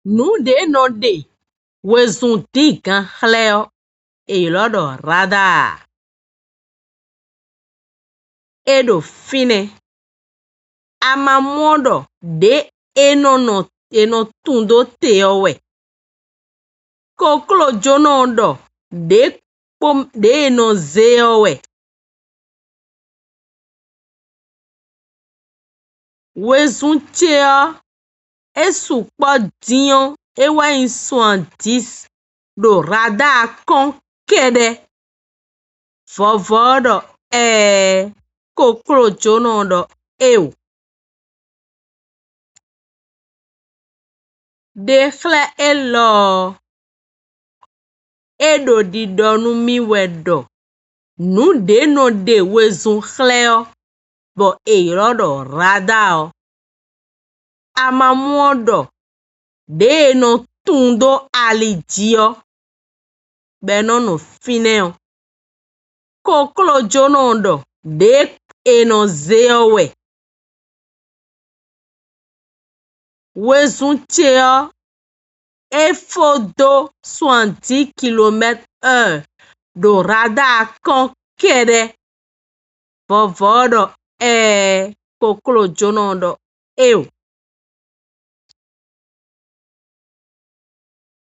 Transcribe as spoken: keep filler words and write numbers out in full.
nu de no de wezun di gan chleo e lodo radar edo fine ama modo de eno no eno tundo teowe koklo jono do de pom de eno zeowe wezun cheo esu po dion ewa insuan dis do radar kon kede vovodo e koklo jono do eu de chle elo edo di donu mi wedo nu de no de wezun chleo bo e rodo radar ama modo de no tundo alijio beno no fineo koklo jono do de eno zeowe wezun cheo e fodo soixante kilomètres heure do radar kon kede vovodo e koklo jono do eu